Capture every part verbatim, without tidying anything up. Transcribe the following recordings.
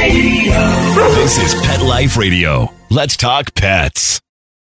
Radio. This is Pet Life Radio. Let's talk pets.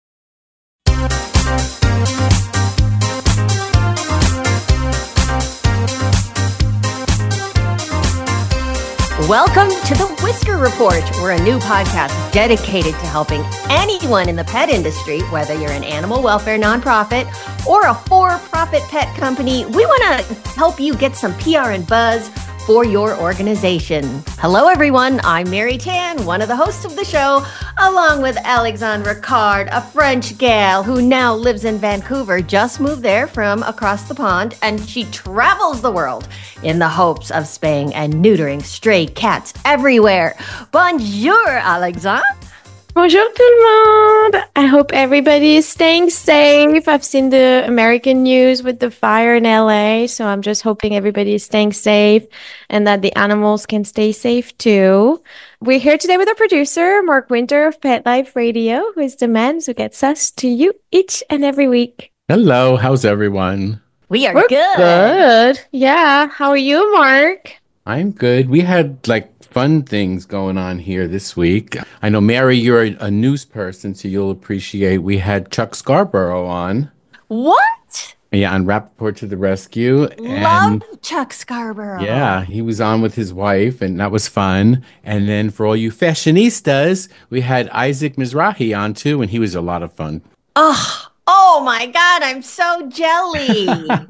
Welcome to the Whisker Report. We're a new podcast dedicated to helping anyone in the pet industry, whether you're an animal welfare nonprofit or a for-profit pet company. We want to help you get some P R and buzz for your organization. Hello, everyone. I'm Mary Tan, one of the hosts of the show, along with Alexandra Card, a French gal who now lives in Vancouver, just moved there from across the pond, and she travels the world in the hopes of spaying and neutering stray cats everywhere. Bonjour, Alexandra. Bonjour tout le monde! I hope everybody is staying safe. I've seen the American news with the fire in L A, so I'm just hoping everybody is staying safe and that the animals can stay safe too. We're here today with our producer, Mark Winter of Pet Life Radio, who is the man who gets us to you each and every week. Hello, how's everyone? We are We're good. Good. Yeah. How are you, Mark? I'm good. We had like fun things going on here this week. I know, Mary, you're a, a news person, so you'll appreciate we had Chuck Scarborough on. What? Yeah, on Rappaport to the Rescue. Love and, Chuck Scarborough. Yeah, he was on with his wife, and that was fun. And then for all you fashionistas, we had Isaac Mizrahi on too, and he was a lot of fun. Oh, oh my God, I'm so jelly.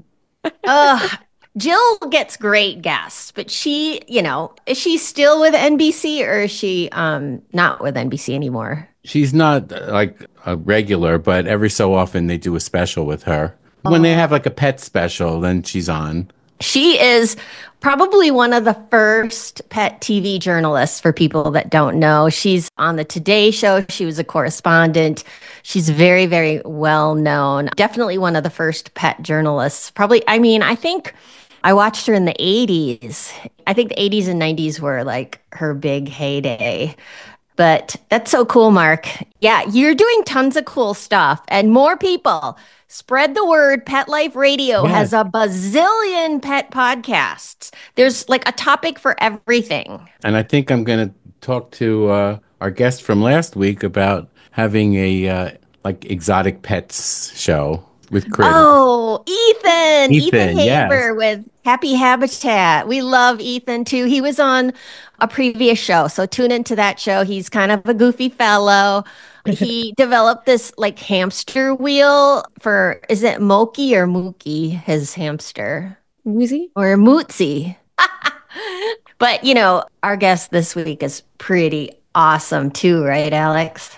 Ugh. Jill gets great guests, but she, you know, is she still with N B C or is she um not with N B C anymore? She's not uh, like a regular, but every so often they do a special with her. Oh. When they have like a pet special, then she's on. She is probably one of the first pet T V journalists for people that don't know. She's on the Today Show. She was a correspondent. She's very, very well known. Definitely one of the first pet journalists. Probably, I mean, I think I watched her in the eighties. I think the eighties and nineties were like her big heyday. But that's so cool, Mark. Yeah, you're doing tons of cool stuff. And more people, spread the word. Pet Life Radio yes. has a bazillion pet podcasts. There's like a topic for everything. And I think I'm going to talk to uh, our guest from last week about having a uh, like exotic pets show with Critter. Oh, Ethan. Ethan, Ethan Haber yes. with Happy Habitat. We love Ethan too. He was on a previous show, so tune into that show. He's kind of a goofy fellow. He developed this like hamster wheel for, is it Moki or Mookie, his hamster? Woozy? Or Mootsie. But, you know, our guest this week is pretty awesome too, right, Alex?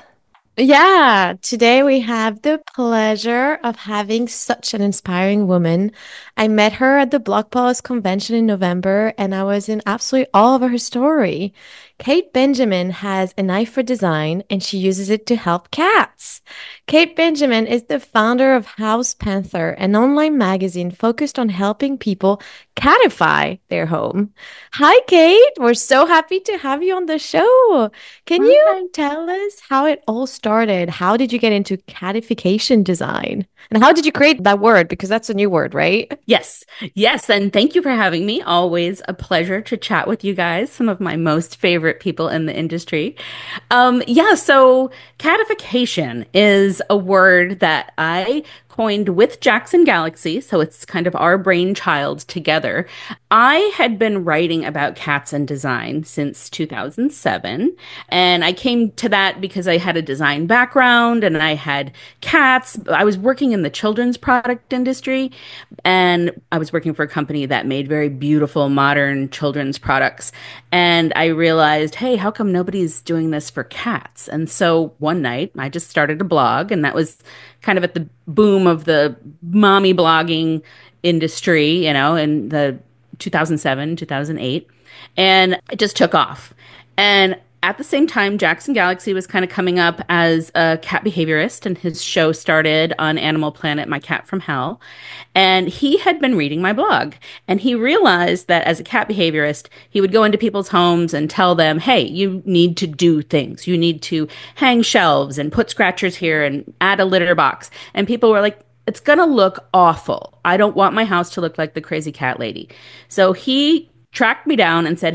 Yeah, today we have the pleasure of having such an inspiring woman. I met her at the Blog Post convention in November, and I was in absolutely awe of her story. Kate Benjamin has an eye for design, and she uses it to help cats. Kate Benjamin is the founder of House Panther, an online magazine focused on helping people catify their home. Hi, Kate. We're so happy to have you on the show. Can you tell us how it all started? How did you get into catification design? And how did you create that word? Because that's a new word, right? Yes. Yes. And thank you for having me. Always a pleasure to chat with you guys, some of my most favorite people in the industry. Um, yeah. So catification is a word that I coined with Jackson Galaxy, so it's kind of our brainchild together. I had been writing about cats and design since two thousand seven, and I came to that because I had a design background and I had cats. I was working in the children's product industry, and I was working for a company that made very beautiful, modern children's products. And I realized, hey, how come nobody's doing this for cats? And so one night I just started a blog, and that was kind of at the boom of the mommy blogging industry, you know, in the two thousand seven, two thousand eight. And it just took off. And at the same time, Jackson Galaxy was kind of coming up as a cat behaviorist, and his show started on Animal Planet, My Cat from Hell. And he had been reading my blog, and he realized that as a cat behaviorist, he would go into people's homes and tell them, hey, you need to do things. You need to hang shelves and put scratchers here and add a litter box. And people were like, it's going to look awful. I don't want my house to look like the crazy cat lady. So he tracked me down and said, hey,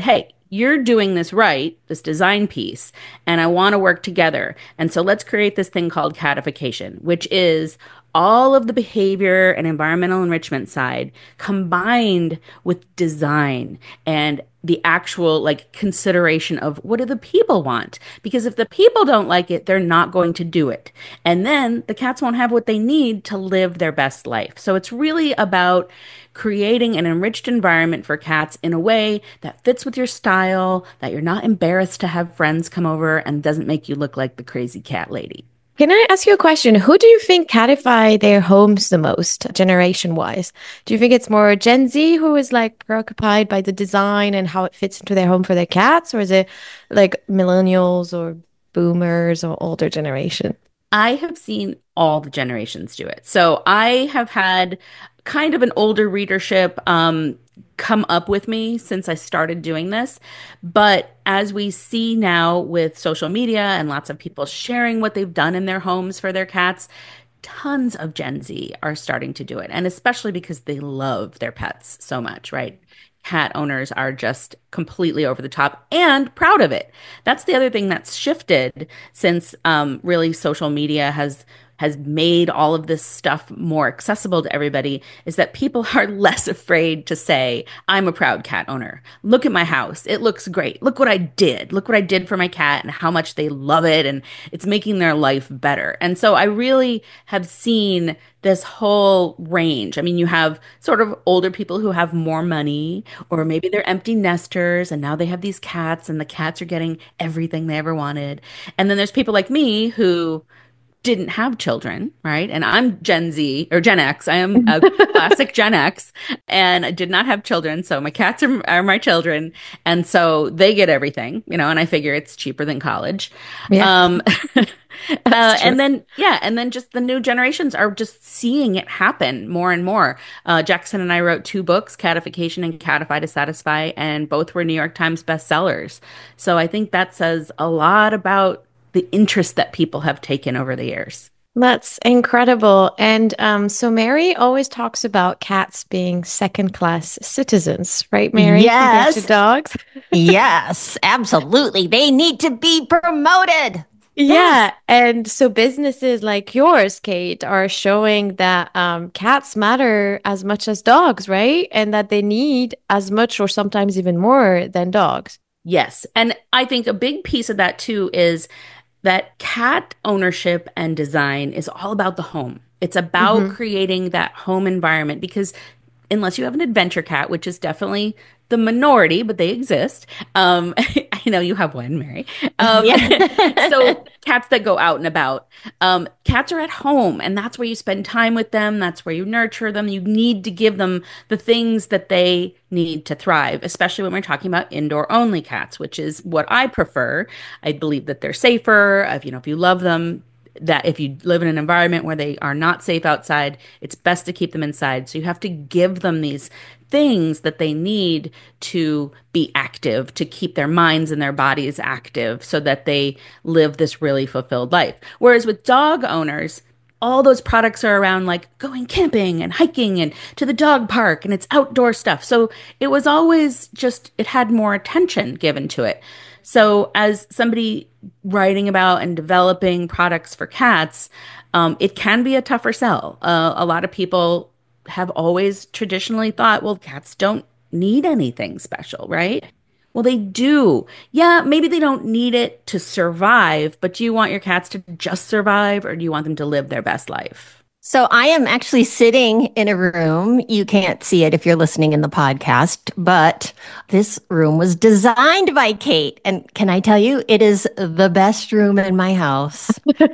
you're doing this right, this design piece, and I want to work together. And so let's create this thing called catification, which is all of the behavior and environmental enrichment side combined with design and the actual like consideration of what do the people want? Because if the people don't like it, they're not going to do it. And then the cats won't have what they need to live their best life. So it's really about creating an enriched environment for cats in a way that fits with your style, that you're not embarrassed to have friends come over and doesn't make you look like the crazy cat lady. Can I ask you a question? Who do you think catify their homes the most, generation wise? Do you think it's more Gen Z who is like preoccupied by the design and how it fits into their home for their cats? Or is it like millennials or boomers or older generation? I have seen all the generations do it. So I have had kind of an older readership um, come up with me since I started doing this. But as we see now with social media and lots of people sharing what they've done in their homes for their cats, tons of Gen Z are starting to do it. And especially because they love their pets so much, right? Cat owners are just completely over the top and proud of it. That's the other thing that's shifted since um, really social media has has made all of this stuff more accessible to everybody, is that people are less afraid to say, I'm a proud cat owner. Look at my house. It looks great. Look what I did. Look what I did for my cat and how much they love it. And it's making their life better. And so I really have seen this whole range. I mean, you have sort of older people who have more money, or maybe they're empty nesters and now they have these cats and the cats are getting everything they ever wanted. And then there's people like me who didn't have children, right? And I'm Gen Z or Gen X. I am a classic Gen X and I did not have children. So my cats are, are my children. And so they get everything, you know, and I figure it's cheaper than college. Yeah. Um, uh, and then, yeah, and then just the new generations are just seeing it happen more and more. Uh, Jackson and I wrote two books, Catification and Catify to Satisfy, and both were New York Times bestsellers. So I think that says a lot about the interest that people have taken over the years. That's incredible. And um, so Mary always talks about cats being second-class citizens, right, Mary? Yes. Compared to dogs. Yes, absolutely. They need to be promoted. Yeah. Yes. And so businesses like yours, Kate, are showing that um, cats matter as much as dogs, right? And that they need as much or sometimes even more than dogs. Yes. And I think a big piece of that too is that cat ownership and design is all about the home. It's about Mm-hmm. creating that home environment because unless you have an adventure cat, which is definitely the minority, but they exist. Um, I know you have one, Mary. Um, Yeah. so cats that go out and about. Um, cats are at home, and that's where you spend time with them. That's where you nurture them. You need to give them the things that they need to thrive, especially when we're talking about indoor only cats, which is what I prefer. I believe that they're safer. If you know, if you love them, that if you live in an environment where they are not safe outside, it's best to keep them inside. So you have to give them these things that they need to be active, to keep their minds and their bodies active so that they live this really fulfilled life. Whereas with dog owners, all those products are around like going camping and hiking and to the dog park and it's outdoor stuff. So it was always just, it had more attention given to it. So as somebody writing about and developing products for cats, um, it can be a tougher sell. Uh, a lot of people have always traditionally thought, well, cats don't need anything special, right? Well, they do. Yeah, maybe they don't need it to survive, but do you want your cats to just survive or do you want them to live their best life? So I am actually sitting in a room. You can't see it if you're listening in the podcast, but this room was designed by Kate. And can I tell you, it is the best room in my house.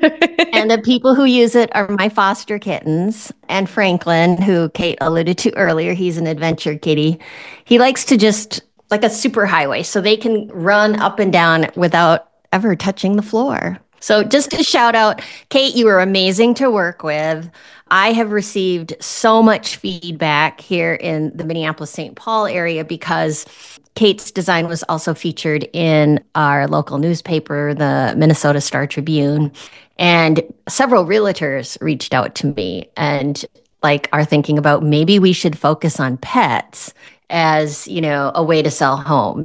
And the people who use it are my foster kittens and Franklin, who Kate alluded to earlier. He's an adventure kitty. He likes to just like a superhighway, so they can run up and down without ever touching the floor. So just a shout out, Kate, you were amazing to work with. I have received so much feedback here in the Minneapolis-Saint Paul area because Kate's design was also featured in our local newspaper, the Minnesota Star Tribune. And several realtors reached out to me and like are thinking about maybe we should focus on pets as, you know, a way to sell homes.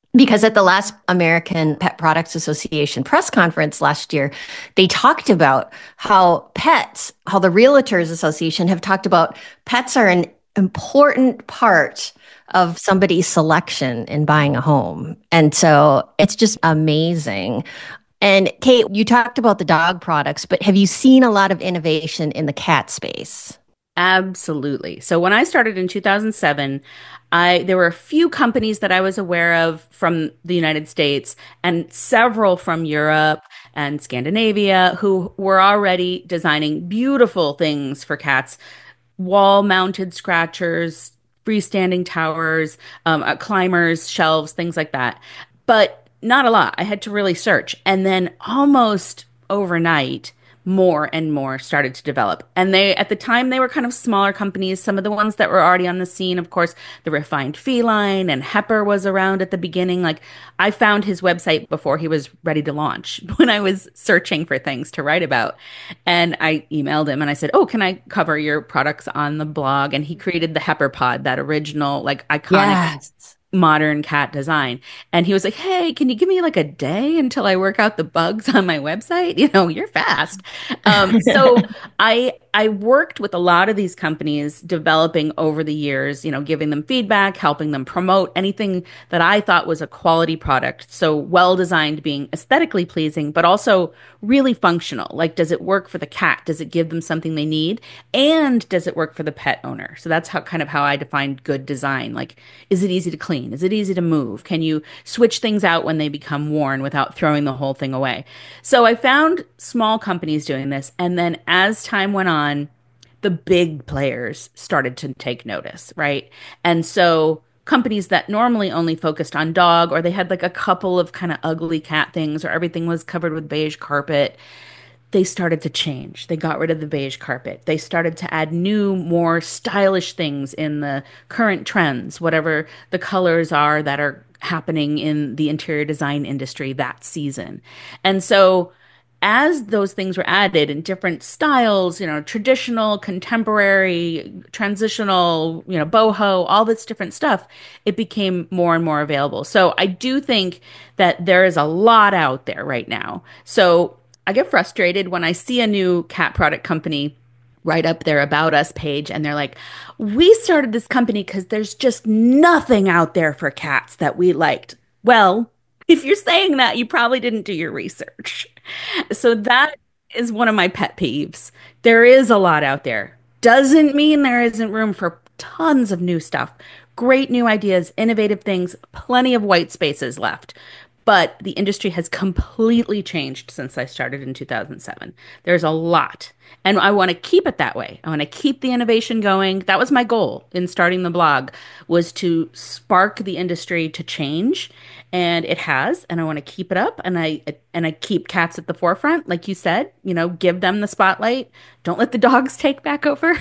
Because at the last American Pet Products Association press conference last year, they talked about how pets, how the Realtors Association have talked about pets are an important part of somebody's selection in buying a home. And so it's just amazing. And Kate, you talked about the dog products, but have you seen a lot of innovation in the cat space? Absolutely. So when I started in two thousand seven, I there were a few companies that I was aware of from the United States and several from Europe and Scandinavia who were already designing beautiful things for cats, wall-mounted scratchers, freestanding towers, um, uh, climbers, shelves, things like that. But not a lot. I had to really search. And then almost overnight, more and more started to develop. And they, at the time, they were kind of smaller companies. Some of the ones that were already on the scene, of course, the Refined Feline and Hepper was around at the beginning. Like I found his website before he was ready to launch when I was searching for things to write about. And I emailed him and I said, "Oh, can I cover your products on the blog?" And he created the Hepper Pod, that original, like iconic Yes. modern cat design. And he was like, "Hey, can you give me like a day until I work out the bugs on my website? You know, you're fast." Um, so I I worked with a lot of these companies developing over the years, you know, giving them feedback, helping them promote anything that I thought was a quality product. So well designed, being aesthetically pleasing, but also really functional. Like, does it work for the cat? Does it give them something they need? And does it work for the pet owner? So that's how kind of how I defined good design. Like, is it easy to clean? Is it easy to move? Can you switch things out when they become worn without throwing the whole thing away? So I found small companies doing this. And then as time went on, the big players started to take notice, right? And so companies that normally only focused on dog, or they had like a couple of kind of ugly cat things, or everything was covered with beige carpet, they started to change. They got rid of the beige carpet. They started to add new, more stylish things in the current trends, whatever the colors are that are happening in the interior design industry that season. And so as those things were added in different styles, you know, traditional, contemporary, transitional, you know, boho, all this different stuff, it became more and more available. So I do think that there is a lot out there right now. So I get frustrated when I see a new cat product company write up their About Us page and they're like, "We started this company because there's just nothing out there for cats that we liked." Well, if you're saying that, you probably didn't do your research. So that is one of my pet peeves. There is a lot out there. Doesn't mean there isn't room for tons of new stuff, great new ideas, innovative things, plenty of white spaces left. But the industry has completely changed since I started in two thousand seven. There's a lot. And I want to keep it that way. I want to keep the innovation going. That was my goal in starting the blog, was to spark the industry to change, and it has, and I want to keep it up, and I and I keep cats at the forefront, like you said, you know, give them the spotlight. Don't let the dogs take back over.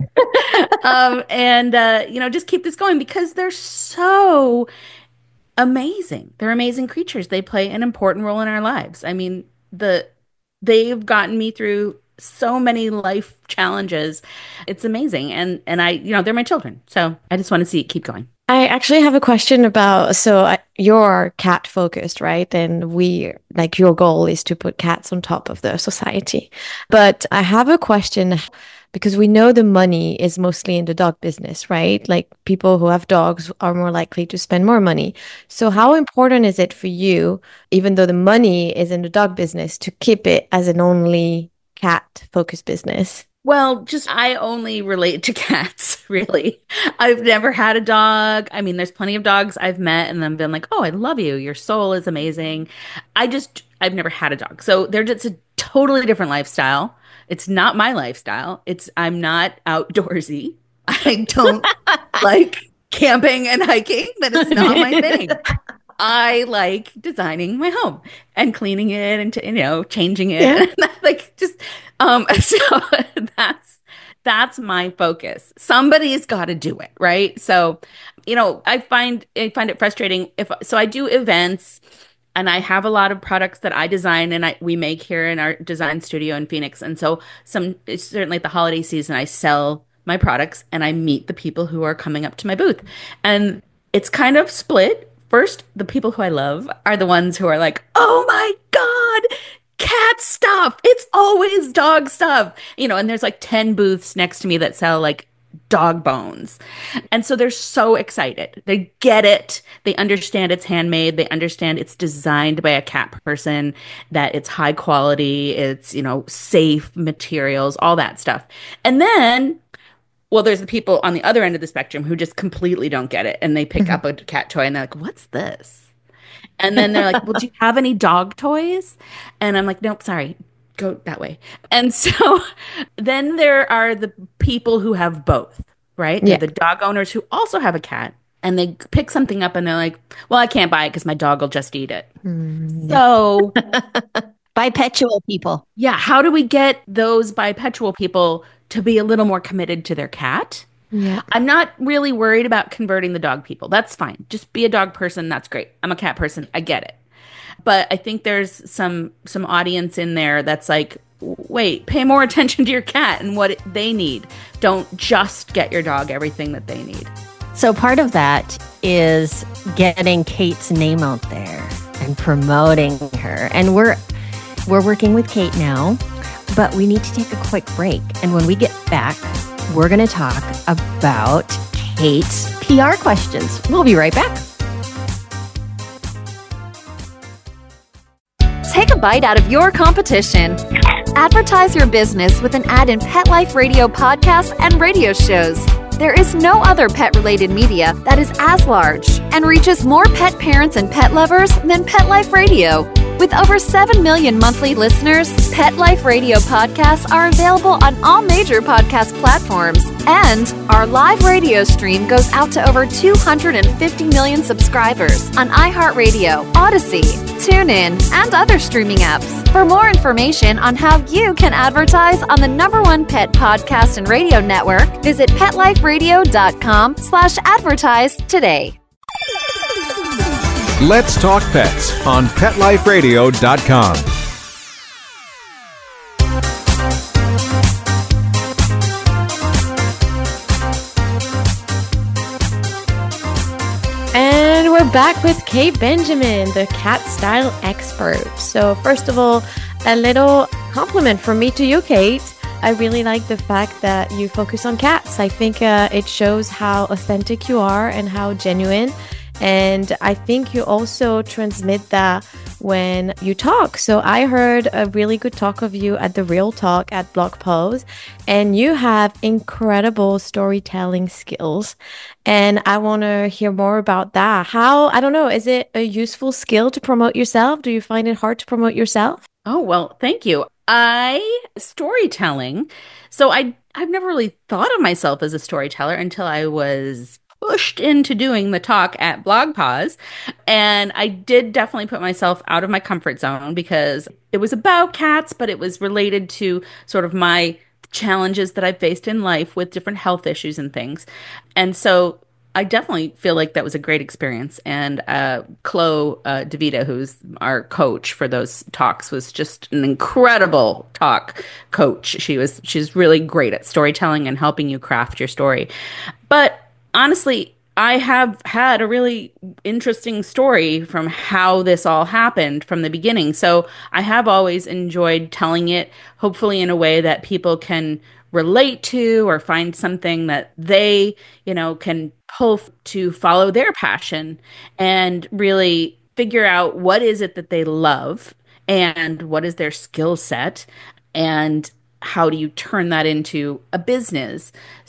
um, and uh, you know, just keep this going because they're so amazing. They're amazing creatures. They play an important role in our lives. I mean, the they've gotten me through so many life challenges. It's amazing. And and I, you know, they're my children. So I just want to see it keep going. I actually have a question about, so uh, you're cat focused, right? And we, like, your goal is to put cats on top of the society. But I have a question because we know the money is mostly in the dog business, right? Like, people who have dogs are more likely to spend more money. So how important is it for you, even though the money is in the dog business, to keep it as an only cat focused business? Well, just I only relate to cats, really. I've never had a dog. I mean, there's plenty of dogs I've met and then been like, "Oh, I love you. Your soul is amazing." I just, I've never had a dog. So they're just a totally different lifestyle. It's not my lifestyle. It's, I'm not outdoorsy. I don't like camping and hiking. That is not my thing. I like designing my home and cleaning it and, you know, changing it. Yeah. Like, just um so that's that's my focus. Somebody's got to do it, right? So, you know, I find I find it frustrating if so I do events and I have a lot of products that I design and I we make here in our design studio in Phoenix. And so some certainly at the holiday season I sell my products and I meet the people who are coming up to my booth. And it's kind of split. first, the people who I love are the ones who are like, oh my God, cat stuff. It's always dog stuff. You know, and there's like ten booths next to me that sell like dog bones. And so they're so excited. They get it. They understand it's handmade. They understand it's designed by a cat person, that it's high quality, it's, you know, safe materials, all that stuff. And then, well, there's the people on the other end of the spectrum who just completely don't get it. And they pick Mm-hmm. up a cat toy and they're like, what's this? And then they're like, well, do you have any dog toys? And I'm like, nope, sorry, go that way. And so then there are the people who have both, right? They're Yeah. the dog owners who also have a cat. And they pick something up and they're like, well, I can't buy it because my dog will just eat it. Mm, So Bipedal people. yeah, how do we get those bipedal people to be a little more committed to their cat? yeah. I'm not really worried about converting the dog people. That's fine. Just be a dog person. That's great. I'm a cat person. I get it. But I think there's some some audience in there that's like, wait, pay more attention to your cat and what it, they need. Don't just get your dog everything that they need. So part of that is getting Kate's name out there and promoting her. And we're we're working with Kate now, but we need to take a quick break. And when we get back, we're going to talk about Kate's P R questions. We'll be right back. Take a bite out of your competition. Advertise your business with an ad in Pet Life Radio podcasts and radio shows. There is no other pet-related media that is as large and reaches more pet parents and pet lovers than Pet Life Radio. With over seven million monthly listeners, Pet Life Radio podcasts are available on all major podcast platforms. And our live radio stream goes out to over two hundred fifty million subscribers on iHeartRadio, Odyssey, TuneIn, and other streaming apps. For more information on how you can advertise on the number one pet podcast and radio network, visit PetLifeRadio.com slash advertise today. Let's Talk Pets on Pet Life Radio dot com. And we're back with Kate Benjamin, the cat style expert. So first of all, a little compliment from me to you, Kate. I really like the fact that you focus on cats. I think uh, it shows how authentic you are and how genuine. And I think you also transmit that when you talk. So I heard a really good talk of you at the Real Talk at Blog Pose, and you have incredible storytelling skills. And I want to hear more about that. How, I don't know, is it a useful skill to promote yourself? Do you find it hard to promote yourself? Oh, well, thank you. I storytelling. So I I've never really thought of myself as a storyteller until I was pushed into doing the talk at BlogPause. And I did definitely put myself out of my comfort zone because it was about cats, but it was related to sort of my challenges that I faced in life with different health issues and things. And so I definitely feel like that was a great experience. And uh, Chloe uh, DeVita, who's our coach for those talks, was just an incredible talk coach. She was she's really great at storytelling and helping you craft your story. But honestly, I have had a really interesting story from how this all happened from the beginning. So I have always enjoyed telling it, hopefully in a way that people can relate to or find something that they, you know, can pull f- to follow their passion and really figure out what is it that they love and what is their skill set and how do you turn that into a business.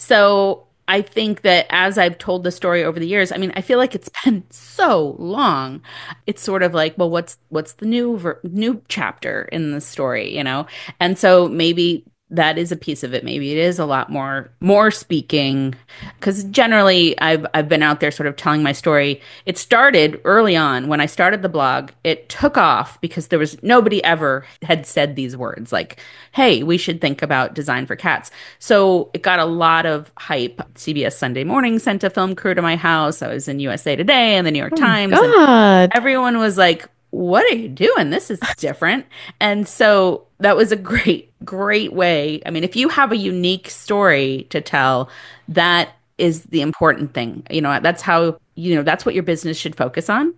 So I think that as I've told the story over the years, I mean, I feel like it's been so long. It's sort of like, well, what's what's the new ver- new chapter in the story, you know? And so maybe that is a piece of it. Maybe it is a lot more more speaking, because generally I've I've been out there sort of telling my story. It started early on when I started the blog. It took off because there was nobody ever had said these words like, "Hey, we should think about design for cats." So it got a lot of hype. C B S Sunday Morning sent a film crew to my house. I was in U S A Today and the New York Times. And God. everyone was like, what are you doing? This is different. And so that was a great, great way. I mean, if you have a unique story to tell, that is the important thing. You know, that's how you know, that's what your business should focus on.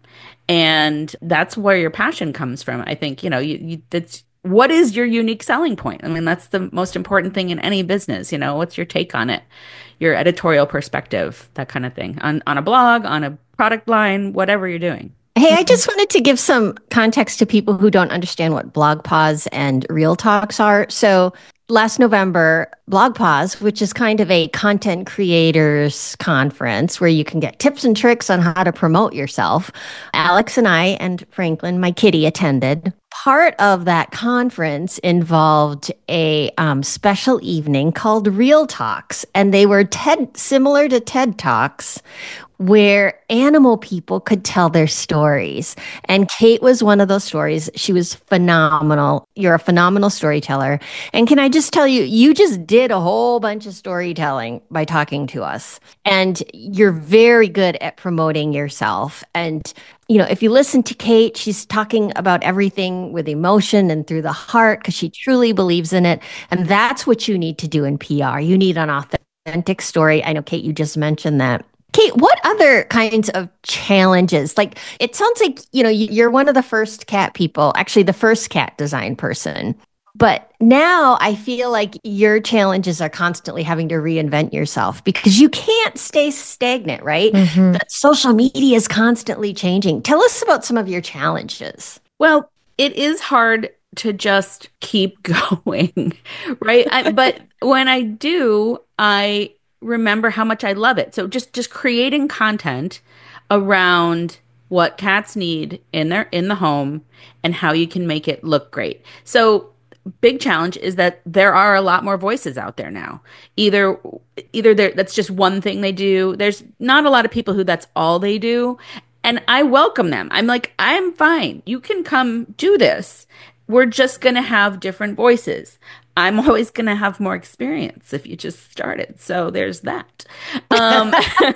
And that's where your passion comes from. I think, you know, you, you that's what is your unique selling point? I mean, that's the most important thing in any business. You know, what's your take on it? Your editorial perspective, that kind of thing on, on a blog, on a product line, whatever you're doing. Hey, I just wanted to give some context to people who don't understand what Blog Pause and Real Talks are. So last November, Blog Pause, which is kind of a content creators conference where you can get tips and tricks on how to promote yourself. Alex and I and Franklin, my kitty, attended. Part of that conference involved a um, special evening called Real Talks, and they were TED similar to TED Talks, where animal people could tell their stories. And Kate was one of those stories. She was phenomenal. You're a phenomenal storyteller. And can I just tell you, you just did a whole bunch of storytelling by talking to us. And you're very good at promoting yourself. And, you know, if you listen to Kate, she's talking about everything with emotion and through the heart because she truly believes in it. And that's what you need to do in P R. You need an authentic story. I know, Kate, you just mentioned that. Kate, what other kinds of challenges? Like, it sounds like, you know, you're one of the first cat people, actually the first cat design person. But now I feel like your challenges are constantly having to reinvent yourself because you can't stay stagnant, right? Mm-hmm. The social media is constantly changing. Tell us about some of your challenges. Well, it is hard to just keep going, right? I, but when I do, I remember how much I love it. So just just creating content around what cats need in their in the home and how you can make it look great. So big challenge is that there are a lot more voices out there now. Either either that's just one thing they do. There's not a lot of people who that's all they do. And I welcome them. I'm like, I'm fine. You can come do this. We're just going to have different voices. I'm always going to have more experience if you just started. So there's that. Um,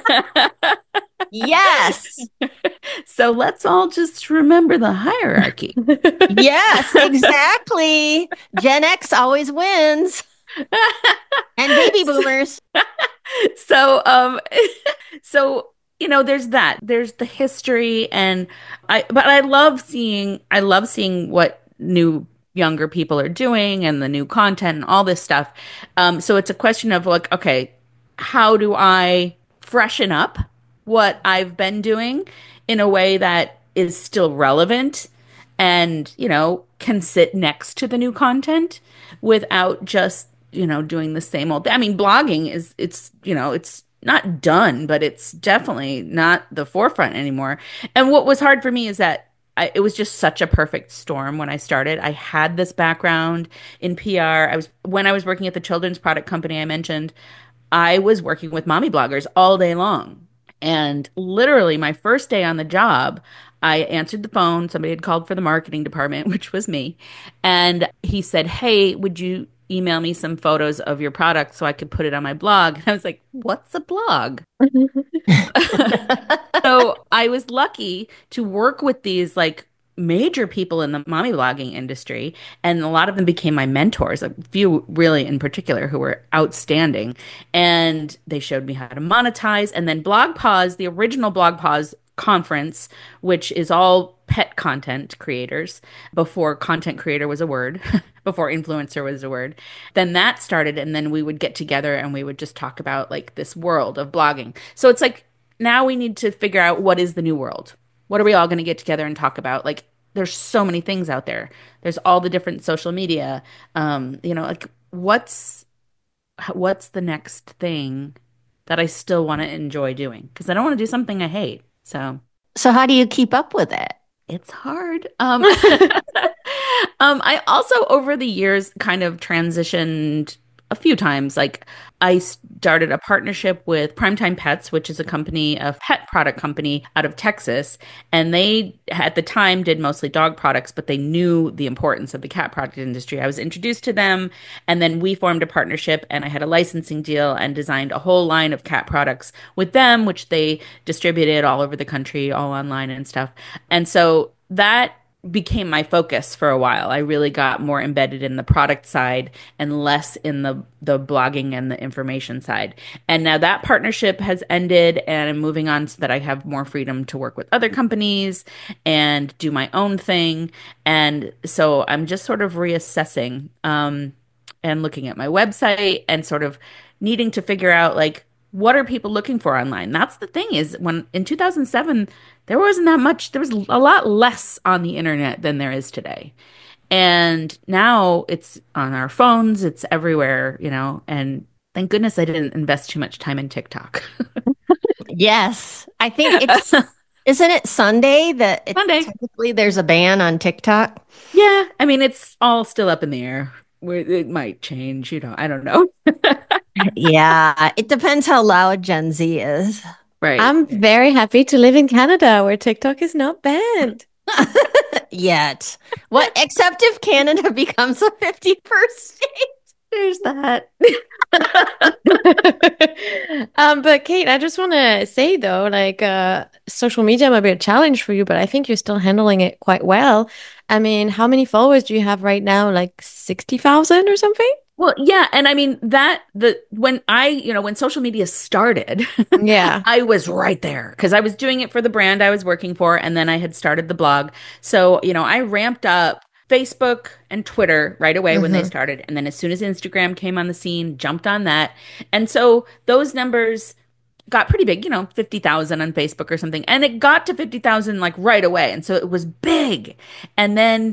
yes. So let's all just remember the hierarchy. Yes, exactly. Gen X always wins. And baby boomers. So, um, so, you know, there's that. There's the history and I, but I love seeing, I love seeing what new younger people are doing and the new content and all this stuff. Um, so it's a question of like, okay, how do I freshen up what I've been doing in a way that is still relevant and, you know, can sit next to the new content without just, you know, doing the same old. I mean, blogging is, it's, you know, it's not done, but it's definitely not the forefront anymore. And what was hard for me is that I, it was just such a perfect storm when I started. I had this background in P R. I was when I was working at the children's product company I mentioned, I was working with mommy bloggers all day long. And literally my first day on the job, I answered the phone. Somebody had called for the marketing department, which was me. And he said, "Hey, would you email me some photos of your product so I could put it on my blog?" And I was like, "What's a blog?" So I was lucky to work with these like major people in the mommy blogging industry, and a lot of them became my mentors, a few really in particular who were outstanding. And they showed me how to monetize. And then Blog Pause, the original Blog Pause conference, which is all pet content creators before content creator was a word, before influencer was a word. Then that started, and then we would get together and we would just talk about like this world of blogging. So it's like now we need to figure out what is the new world. What are we all going to get together and talk about? Like there's so many things out there. There's all the different social media. Um, you know, like what's what's the next thing that I still want to enjoy doing? Because I don't want to do something I hate. So, so how do you keep up with it? It's hard. Um, um, I also, over the years, kind of transitioned a few times. Like, I started a partnership with Primetime Pets, which is a company, a pet product company out of Texas. And they, at the time, did mostly dog products, but they knew the importance of the cat product industry. I was introduced to them, and then we formed a partnership, and I had a licensing deal and designed a whole line of cat products with them, which they distributed all over the country, all online and stuff. And so that became my focus for a while. I really got more embedded in the product side and less in the the blogging and the information side. And now that partnership has ended and I'm moving on so that I have more freedom to work with other companies and do my own thing. And so I'm just sort of reassessing um, and looking at my website and sort of needing to figure out like what are people looking for online? That's the thing is when in two thousand seven there wasn't that much, there was a lot less on the internet than there is today. And now it's on our phones, it's everywhere, you know, and thank goodness I didn't invest too much time in TikTok. Yes. I think it's, isn't it Sunday that it, Sunday. Technically there's a ban on TikTok? Yeah. I mean, it's all still up in the air. Where it might change, you know, I don't know. Yeah. It depends how loud Gen Z is. Right. I'm very happy to live in Canada where TikTok is not banned. Yet. What, except if Canada becomes a fifty-first state. There's that. um, but Kate, I just want to say though, like uh, social media might be a challenge for you, but I think you're still handling it quite well. I mean, how many followers do you have right now? Like sixty thousand or something? Well, yeah, and I mean that the when I, you know, when social media started, yeah, I was right there because I was doing it for the brand I was working for, and then I had started the blog. So, you know, I ramped up Facebook and Twitter right away mm-hmm. when they started, and then as soon as Instagram came on the scene, jumped on that, and so those numbers got pretty big, you know, fifty thousand on Facebook or something, and it got to fifty thousand like right away, and so it was big, and then.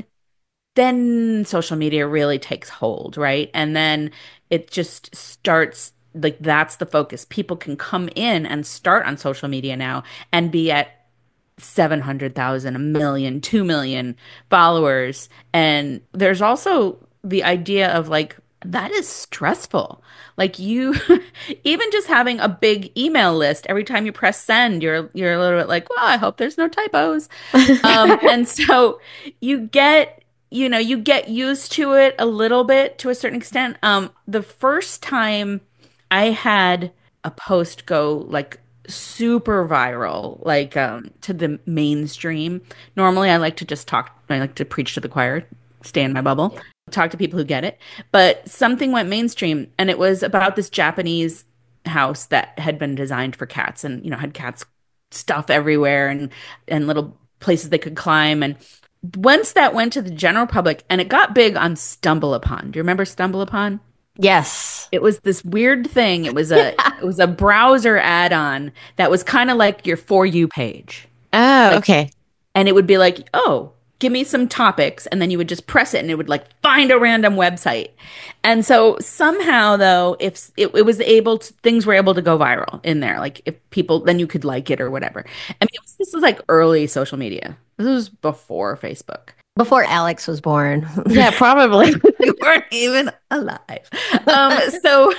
Then social media really takes hold, right? And then it just starts like that's the focus. People can come in and start on social media now and be at seven hundred thousand, a million, two million followers. And there's also the idea of like, that is stressful. Like you, even just having a big email list, every time you press send, you're you're a little bit like, well, I hope there's no typos. um, and so you get you know, you get used to it a little bit to a certain extent. Um, the first time I had a post go like super viral, like um, to the mainstream. Normally I like to just talk, I like to preach to the choir, stay in my bubble, talk to people who get it. But something went mainstream and it was about this Japanese house that had been designed for cats and, you know, had cats stuff everywhere and, and little places they could climb. And once that went to the general public and it got big on StumbleUpon. Do you remember StumbleUpon? Yes. It was this weird thing. It was a yeah. it was a browser add-on that was kind of like your For You page. Oh, like, okay. And it would be like, oh, give me some topics. And then you would just press it and it would like find a random website. And so somehow though, if it, it was able to, things were able to go viral in there. Like if people, then you could like it or whatever. I mean, it was, this was like early social media. This was before Facebook. Before Alex was born. Yeah, probably. You weren't even alive. Um, so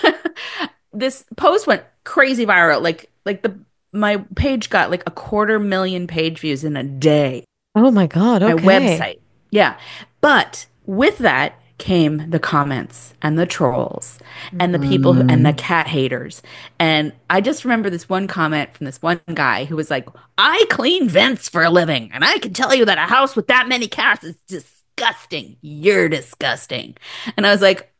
this post went crazy viral. Like, like the, my page got like a quarter million page views in a day. Oh my God. Okay. My website. Yeah. But with that came the comments and the trolls and the people who, and the cat haters. And I just remember this one comment from this one guy who was like, I clean vents for a living. And I can tell you that a house with that many cats is disgusting. You're disgusting. And I was like,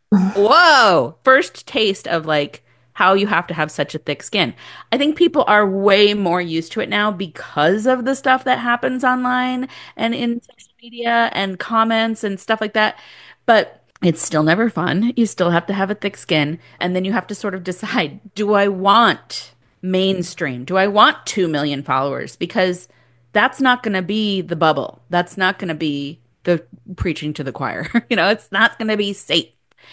whoa, first taste of like, how you have to have such a thick skin. I think people are way more used to it now because of the stuff that happens online and in social media and comments and stuff like that. But it's still never fun. You still have to have a thick skin. And then you have to sort of decide, do I want mainstream? Do I want two million followers? Because that's not going to be the bubble. That's not going to be the preaching to the choir. You know, it's not going to be safe.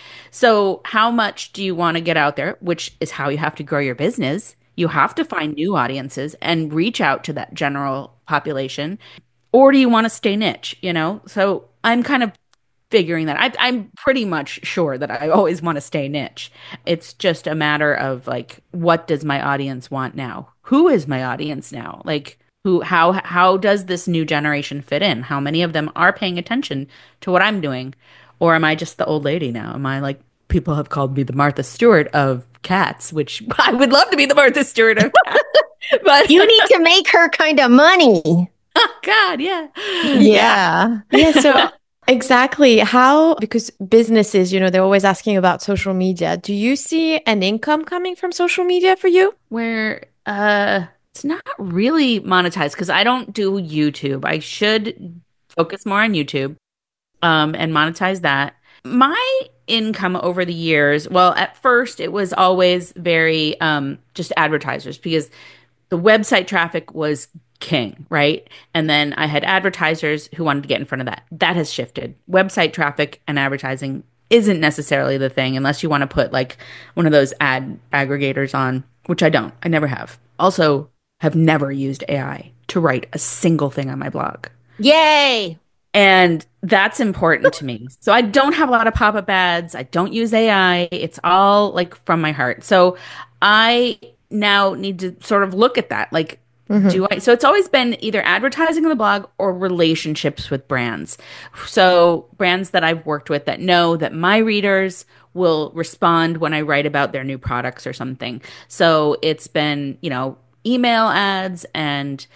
So how much do you want to get out there, which is how you have to grow your business. You have to find new audiences and reach out to that general population. Or do you want to stay niche, you know? So I'm kind of figuring that. I, I'm pretty much sure that I always want to stay niche. It's just a matter of like, what does my audience want now? Who is my audience now? Like, who, how, how does this new generation fit in? How many of them are paying attention to what I'm doing? Or am I just the old lady now? Am I like, people have called me the Martha Stewart of cats, which I would love to be the Martha Stewart of cats. But you need to make her kind of money. Oh, God, yeah. Yeah. Yeah, so exactly how, because businesses, you know, they're always asking about social media. Do you see an income coming from social media for you? Where uh it's not really monetized because I don't do YouTube. I should focus more on YouTube um and monetize that. My income over the years, well, at first it was always very um just advertisers because the website traffic was king, right? And then I had advertisers who wanted to get in front of that. That has shifted. Website traffic and advertising isn't necessarily the thing unless you want to put like one of those ad aggregators on, which I don't. I never have. Also, have never used A I to write a single thing on my blog. Yay. And that's important to me. So I don't have a lot of pop-up ads. I don't use A I. It's all like from my heart. So I now need to sort of look at that. Like, mm-hmm. do I? So it's always been either advertising on the blog or relationships with brands. So brands that I've worked with that know that my readers will respond when I write about their new products or something. So it's been, you know, email ads and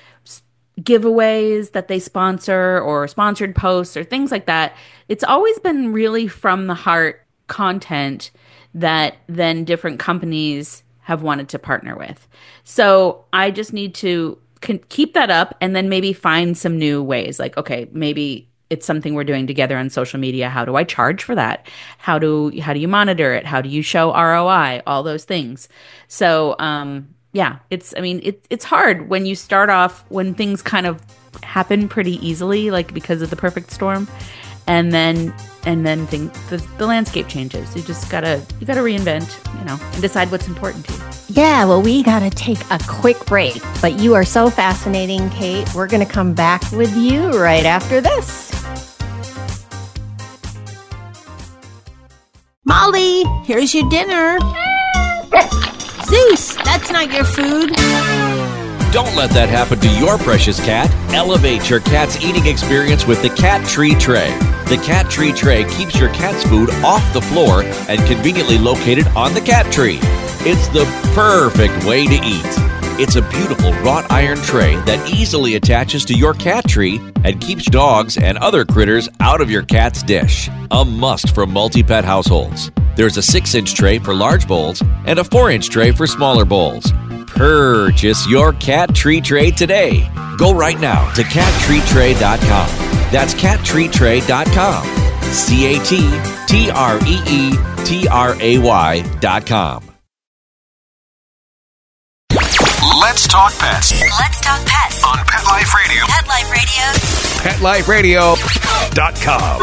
giveaways that they sponsor or sponsored posts or things like that. It's always been really from the heart content that then different companies have wanted to partner with. So I just need to con- keep that up and then maybe find some new ways. Like, okay, maybe it's something we're doing together on social media. How do I charge for that? How do how do you monitor it? How do you show R O I? All those things. So, um, yeah, it's, I mean, it's it's hard when you start off, when things kind of happen pretty easily, like because of the perfect storm. And then, and then things, the, the landscape changes. You just gotta, you gotta reinvent, you know, and decide what's important to you. Yeah, well, we gotta take a quick break, but you are so fascinating, Kate. We're gonna come back with you right after this. Molly, here's your dinner. Zeus, that's not your food. Don't let that happen to your precious cat. Elevate your cat's eating experience with the Cat Tree Tray. The Cat Tree Tray keeps your cat's food off the floor and conveniently located on the cat tree. It's the perfect way to eat. It's a beautiful wrought iron tray that easily attaches to your cat tree and keeps dogs and other critters out of your cat's dish. A must for multi-pet households. There's a six-inch tray for large bowls and a four-inch tray for smaller bowls. Purchase your Cat Tree Tray today. Go right now to cat tree tray dot com. That's cat tree tray dot com. C A T T R E E T R A Y dot com. Let's talk pets Let's talk pets on Pet Life Radio. Pet Life Radio. pet life radio Dot com.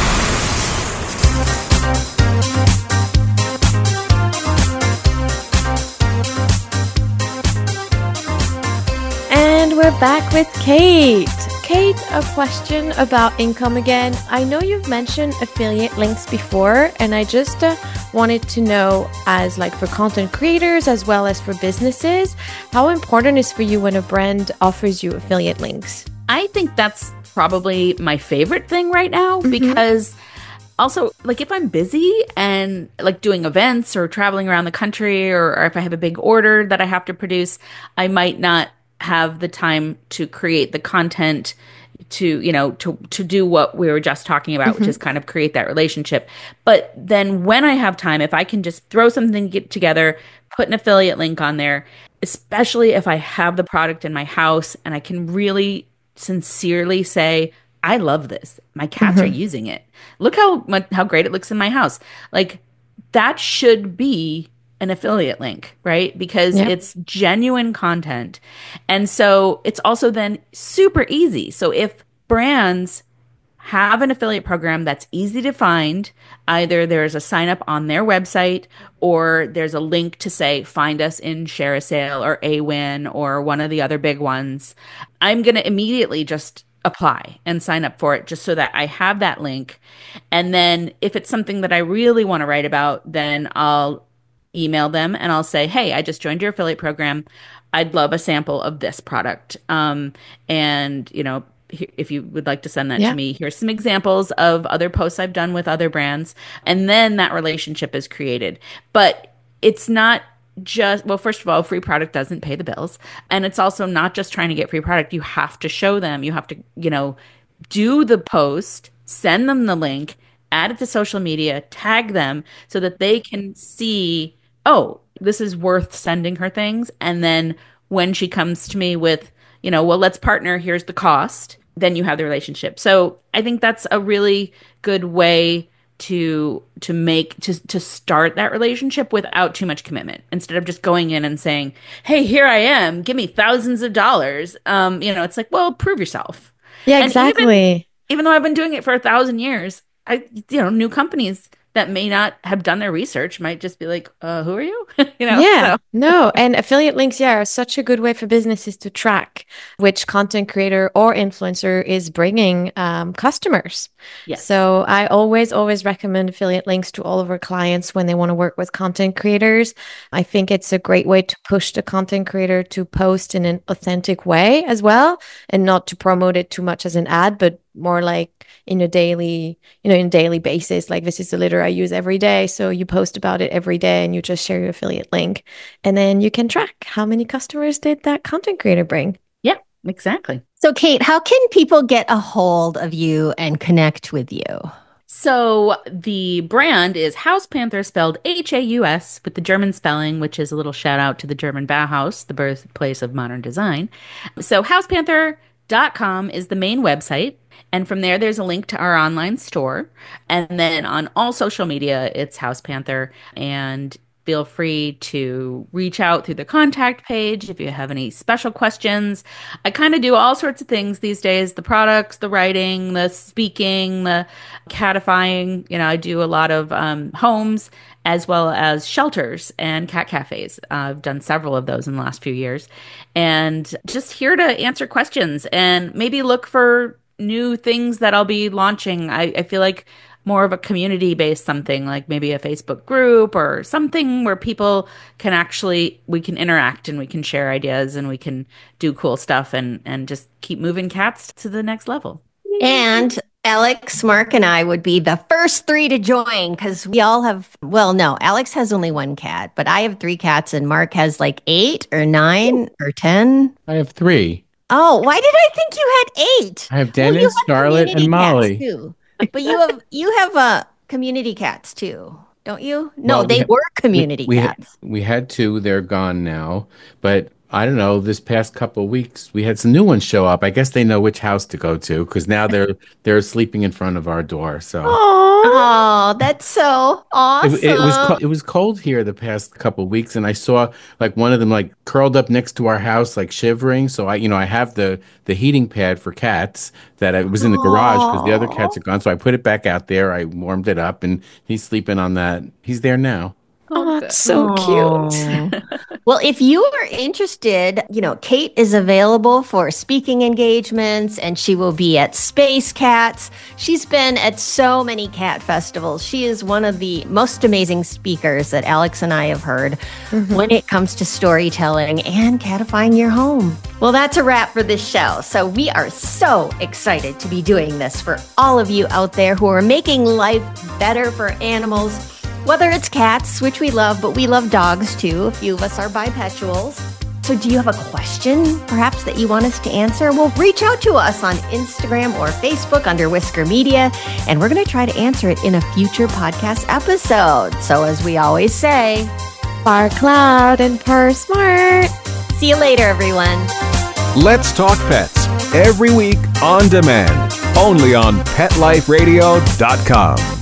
And we're back with Kate. Kate, a question about income again. I know you've mentioned affiliate links before, and I just uh, wanted to know, as like for content creators as well as for businesses, how important is for you when a brand offers you affiliate links? I think that's probably my favorite thing right now mm-hmm. because also, like if I'm busy and like doing events or traveling around the country, or, or if I have a big order that I have to produce, I might not have the time to create the content to, you know, to, to do what we were just talking about, mm-hmm. which is kind of create that relationship. But then when I have time, if I can just throw something get together, put an affiliate link on there, especially if I have the product in my house and I can really sincerely say, I love this. My cats mm-hmm. are using it. Look how much, how great it looks in my house. Like that should be an affiliate link, right? Because yep. it's genuine content. And so it's also then super easy. So if brands have an affiliate program that's easy to find, either there's a sign up on their website or there's a link to say, find us in ShareASale or Awin or one of the other big ones, I'm going to immediately just apply and sign up for it just so that I have that link. And then if it's something that I really want to write about, then I'll email them and I'll say, hey, I just joined your affiliate program. I'd love a sample of this product. Um, and, you know, if you would like to send that yeah. to me, here's some examples of other posts I've done with other brands. And then that relationship is created. But it's not just, well, first of all, free product doesn't pay the bills. And it's also not just trying to get free product. You have to show them, you have to, you know, do the post, send them the link, add it to social media, tag them so that they can see, oh, this is worth sending her things. And then when she comes to me with, you know, well, let's partner, here's the cost, then you have the relationship. So I think that's a really good way to to make to to start that relationship without too much commitment, instead of just going in and saying, hey, here I am, give me thousands of dollars. Um, you know, it's like, well, prove yourself. Yeah, And exactly. Even, even though I've been doing it for a thousand years, I, you know, new companies that may not have done their research might just be like, uh, who are you? you know? Yeah, So. no. And affiliate links, yeah, are such a good way for businesses to track which content creator or influencer is bringing um, customers. Yes. So I always, always recommend affiliate links to all of our clients when they want to work with content creators. I think it's a great way to push the content creator to post in an authentic way as well, and not to promote it too much as an ad, but more like in a daily, you know, in a daily basis. Like, this is the litter I use every day. So you post about it every day and you just share your affiliate link. And then you can track how many customers did that content creator bring. Yeah, exactly. So, Kate, how can people get a hold of you and connect with you? So the brand is Haus Panther, spelled H A U S with the German spelling, which is a little shout out to the German Bauhaus, the birthplace of modern design. So haus panther dot com is the main website. And from there, there's a link to our online store. And then on all social media, it's Haus Panther. And feel free to reach out through the contact page if you have any special questions. I kind of do all sorts of things these days: the products, the writing, the speaking, the catifying. You know, I do a lot of um, homes as well as shelters and cat cafes. Uh, I've done several of those in the last few years. And just here to answer questions and maybe look for new things that I'll be launching. I, I feel like more of a community-based something, like maybe a Facebook group or something where people can actually, we can interact and we can share ideas and we can do cool stuff and, and just keep moving cats to the next level. And Alex, Mark, and I would be the first three to join because we all have, well, no, Alex has only one cat, but I have three cats and Mark has like eight or nine or ten. I have three. Oh, why did I think you had eight? I have Dennis, well, Scarlett, and Molly. Too. But you have you have uh, community cats too, don't you? No, well, they we ha- were community we, we cats. Had, we had two. They're gone now. But I don't know, this past couple of weeks, we had some new ones show up. I guess they know which house to go to because now they're they're sleeping in front of our door. So. Oh, that's so awesome. It, it was co- it was cold here the past couple of weeks, and I saw like one of them like curled up next to our house, like shivering. So I, you know, I have the the heating pad for cats that I, it was in the garage because the other cats are gone. So I put it back out there. I warmed it up, and he's sleeping on that. He's there now. Oh, that's so Aww. Cute. Well, if you are interested, you know, Kate is available for speaking engagements and she will be at Space Cats. She's been at so many cat festivals. She is one of the most amazing speakers that Alex and I have heard mm-hmm. when it comes to storytelling and catifying your home. Well, that's a wrap for this show. So we are so excited to be doing this for all of you out there who are making life better for animals. Whether it's cats, which we love, but we love dogs too. A few of us are bipetuals. So do you have a question, perhaps, that you want us to answer? Well, reach out to us on Instagram or Facebook under Whisker Media, and we're going to try to answer it in a future podcast episode. So as we always say, bark loud and purr smart. See you later, everyone. Let's Talk Pets, every week on demand, only on pet life radio dot com.